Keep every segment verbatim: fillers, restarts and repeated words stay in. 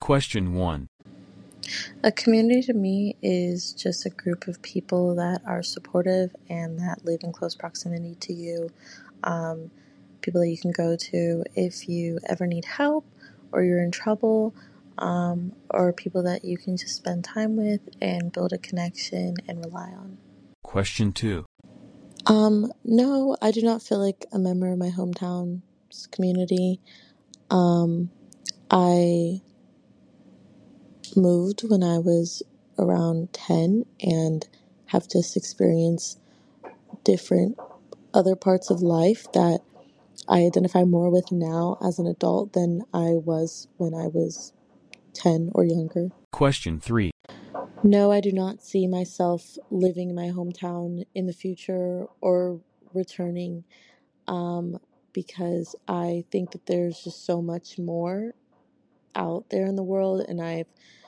Question one. A community to me is just a group of people that are supportive and that live in close proximity to you. Um, people that you can go to if you ever need help or you're in trouble, um, or people that you can just spend time with and build a connection and rely on. Question two. Um, no, I do not feel like a member of my hometown's community. Um, I moved when I was around ten and have just experienced different other parts of life that I identify more with now as an adult than I was when I was ten or younger. Question three. No, I do not see myself living in my hometown in the future or returning, um, because I think that there's just so much more out there in the world, and I've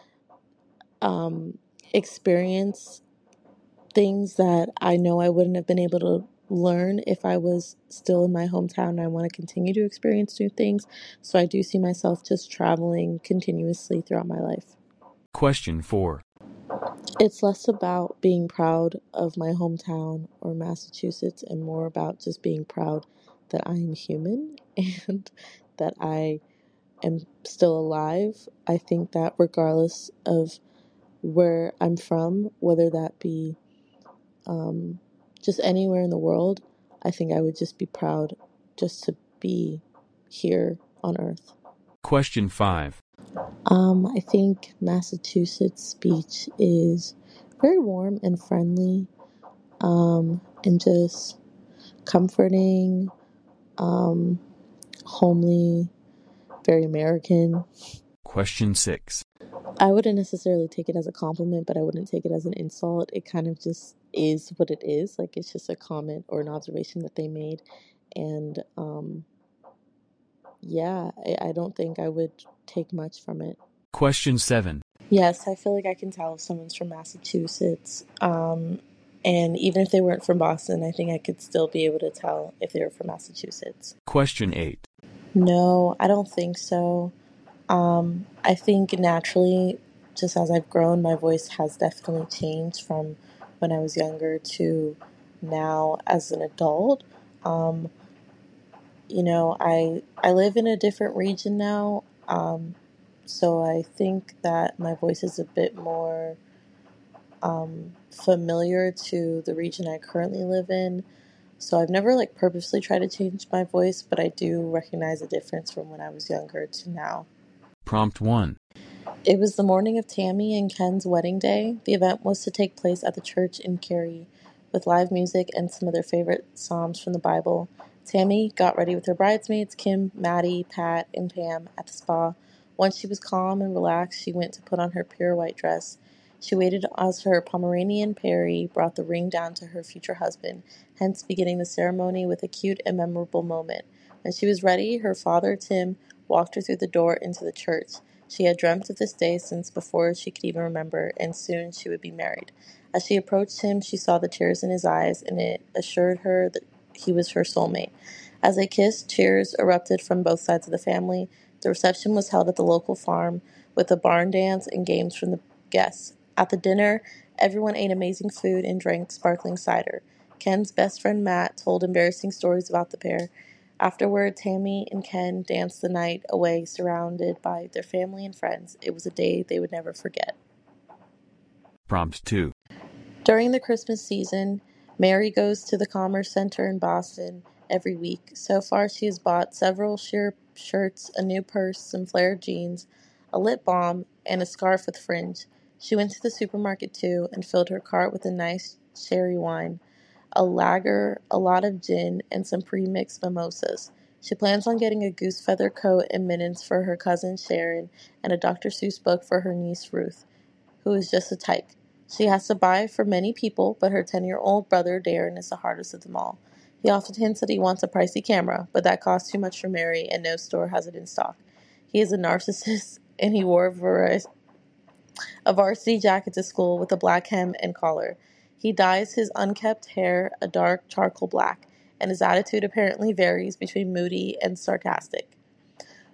um, experienced things that I know I wouldn't have been able to learn if I was still in my hometown. I want to continue to experience new things, so I do see myself just traveling continuously throughout my life. Question four. It's less about being proud of my hometown or Massachusetts and more about just being proud that I am human and that I am still alive. I think that regardless of where I'm from, whether that be um, just anywhere in the world, I think I would just be proud just to be here on Earth. Question five. Um, I think Massachusetts beach is very warm and friendly, um, and just comforting, um, homely, very American. Question six. I wouldn't necessarily take it as a compliment, but I wouldn't take it as an insult. It kind of just is what it is. Like, it's just a comment or an observation that they made. And, um, yeah, I, I don't think I would take much from it. Question seven. Yes, I feel like I can tell if someone's from Massachusetts. Um, and even if they weren't from Boston, I think I could still be able to tell if they were from Massachusetts. Question eight. No, I don't think so. Um, I think naturally, just as I've grown, my voice has definitely changed from when I was younger to now as an adult. Um, you know, I I live in a different region now, um, so I think that my voice is a bit more um, familiar to the region I currently live in. So I've never like purposely tried to change my voice, but I do recognize a difference from when I was younger to now. Prompt one. It was the morning of Tammy and Ken's wedding day. The event was to take place at the church in Cary, with live music and some of their favorite psalms from the Bible. Tammy got ready with her bridesmaids, Kim, Maddie, Pat, and Pam, at the spa. Once she was calm and relaxed, she went to put on her pure white dress. She waited as her Pomeranian, Perry, brought the ring down to her future husband, hence beginning the ceremony with a cute and memorable moment. When she was ready, her father, Tim, walked her through the door into the church. She had dreamt of this day since before she could even remember, and soon she would be married. As she approached him, she saw the tears in his eyes, and it assured her that he was her soulmate. As they kissed, cheers erupted from both sides of the family. The reception was held at the local farm, with a barn dance and games from the guests. At the dinner, everyone ate amazing food and drank sparkling cider. Ken's best friend Matt told embarrassing stories about the pair. Afterward, Tammy and Ken danced the night away surrounded by their family and friends. It was a day they would never forget. Prompt two. During the Christmas season, Mary goes to the Commerce Center in Boston every week. So far, she has bought several sheer shirts, a new purse, some flared jeans, a lip balm, and a scarf with fringe. She went to the supermarket too and filled her cart with a nice sherry wine, a lager, a lot of gin, and some pre-mixed mimosas. She plans on getting a goose feather coat and mittens for her cousin Sharon and a Doctor Seuss book for her niece Ruth, who is just a tyke. She has to buy for many people, but her ten-year-old brother Darren is the hardest of them all. He often hints that he wants a pricey camera, but that costs too much for Mary, and no store has it in stock. He is a narcissist, and he wore a, var- a varsity jacket to school with a black hem and collar. He dyes his unkempt hair a dark charcoal black, and his attitude apparently varies between moody and sarcastic.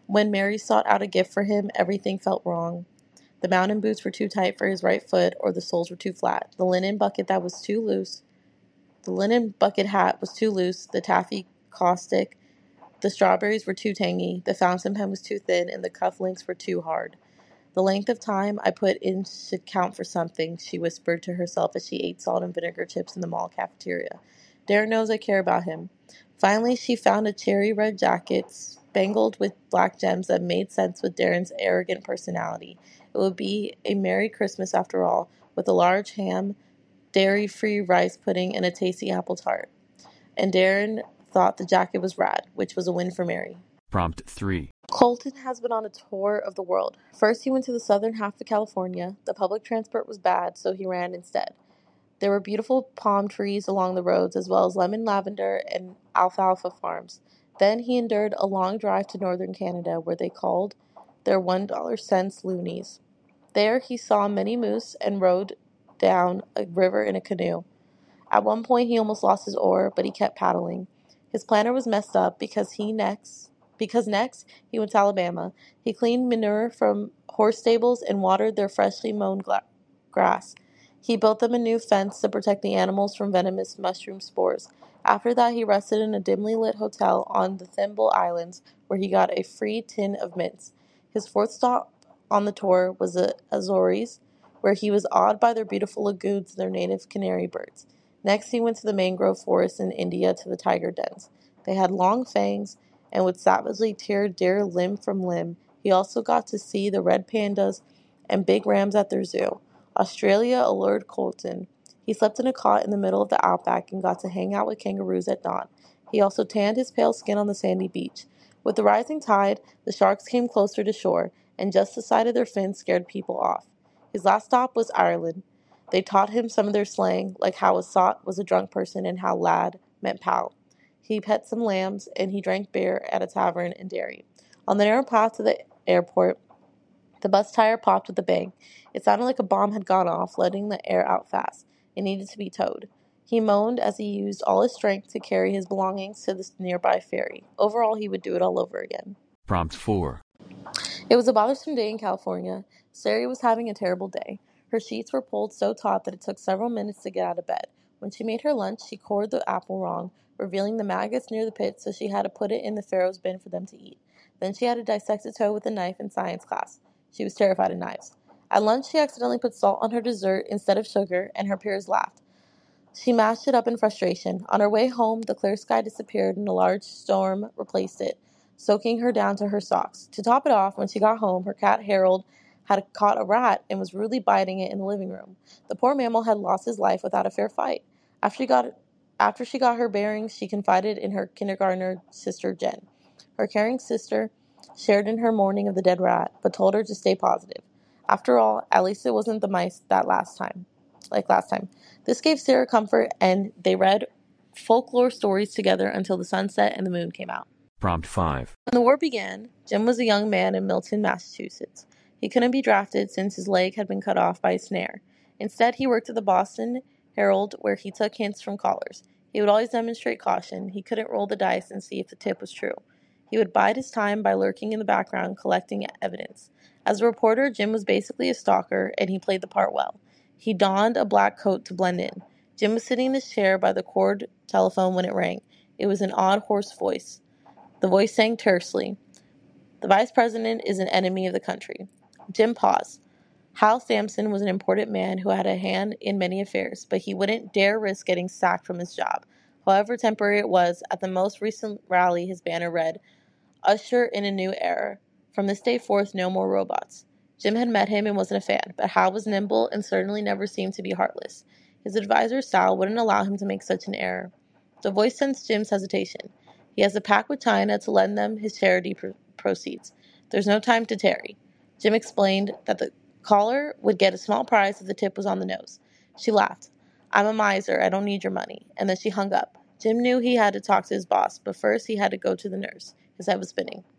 When Mary sought out a gift for him, everything felt wrong. The mountain boots were too tight for his right foot, or the soles were too flat. The linen bucket that was too loose. The linen bucket hat was too loose. The taffy caustic. The strawberries were too tangy. The fountain pen was too thin, and the cufflinks were too hard. The length of time I put in should count for something, she whispered to herself as she ate salt and vinegar chips in the mall cafeteria. Darren knows I care about him. Finally, she found a cherry red jacket spangled with black gems that made sense with Darren's arrogant personality. It would be a Merry Christmas after all, with a large ham, dairy-free rice pudding, and a tasty apple tart. And Darren thought the jacket was rad, which was a win for Mary. Prompt three. Colton has been on a tour of the world. First, he went to the southern half of California. The public transport was bad, so he ran instead. There were beautiful palm trees along the roads, as well as lemon, lavender, and alfalfa farms. Then he endured a long drive to northern Canada, where they called their one dollar cents loonies. There he saw many moose and rode down a river in a canoe. At one point, he almost lost his oar, but he kept paddling. His planner was messed up because he next, because next he went to Alabama. He cleaned manure from horse stables and watered their freshly mown gla- grass. He built them a new fence to protect the animals from venomous mushroom spores. After that, he rested in a dimly lit hotel on the Thimble Islands, where he got a free tin of mints. His fourth stop on the tour was the Azores, where he was awed by their beautiful lagoons and their native canary birds. Next, he went to the mangrove forests in India to the tiger dens. They had long fangs and would savagely tear deer limb from limb. He also got to see the red pandas and big rams at their zoo. Australia allured Colton. He slept in a cot in the middle of the outback and got to hang out with kangaroos at dawn. He also tanned his pale skin on the sandy beach. With the rising tide, the sharks came closer to shore, and just the sight of their fins scared people off. His last stop was Ireland. They taught him some of their slang, like how a sot was a drunk person and how lad meant pal. He pet some lambs, and he drank beer at a tavern in Derry. On the narrow path to the airport, the bus tire popped with a bang. It sounded like a bomb had gone off, letting the air out fast. It needed to be towed. He moaned as he used all his strength to carry his belongings to the nearby ferry. Overall, he would do it all over again. Prompt four. It was a bothersome day in California. Sari was having a terrible day. Her sheets were pulled so taut that it took several minutes to get out of bed. When she made her lunch, she cored the apple wrong, revealing the maggots near the pit, so she had to put it in the Pharaoh's bin for them to eat. Then she had to dissect a toe with a knife in science class. She was terrified of knives. At lunch, she accidentally put salt on her dessert instead of sugar, and her peers laughed. She mashed it up in frustration. On her way home, the clear sky disappeared and a large storm replaced it, soaking her down to her socks. To top it off, when she got home, her cat Harold had caught a rat and was rudely biting it in the living room. The poor mammal had lost his life without a fair fight. After she got, after she got her bearings, she confided in her kindergartner sister Jen. Her caring sister shared in her mourning of the dead rat, but told her to stay positive. After all, at least it wasn't the mice that last time. Like last time. This gave Sarah comfort, and they read folklore stories together until the sun set and the moon came out. Prompt five. When the war began, Jim was a young man in Milton, Massachusetts. He couldn't be drafted since his leg had been cut off by a snare. Instead, he worked at the Boston Herald, where he took hints from callers. He would always demonstrate caution. He couldn't roll the dice and see if the tip was true. He would bide his time by lurking in the background, collecting evidence. As a reporter, Jim was basically a stalker, and he played the part well. He donned a black coat to blend in. Jim was sitting in his chair by the cord telephone when it rang. It was an odd, hoarse voice. The voice sang tersely. The vice president is an enemy of the country. Jim paused. Hal Sampson was an important man who had a hand in many affairs, but he wouldn't dare risk getting sacked from his job. However temporary it was, at the most recent rally his banner read, "Usher in a new era. From this day forth, no more robots." Jim had met him and wasn't a fan, but Hal was nimble and certainly never seemed to be heartless. His advisor, Sal, wouldn't allow him to make such an error. The voice sensed Jim's hesitation. He has a pact with China to lend them his charity pr- proceeds. There's no time to tarry. Jim explained that the caller would get a small prize if the tip was on the nose. She laughed. "I'm a miser. I don't need your money." And then she hung up. Jim knew he had to talk to his boss, but first he had to go to the nurse. His head was spinning.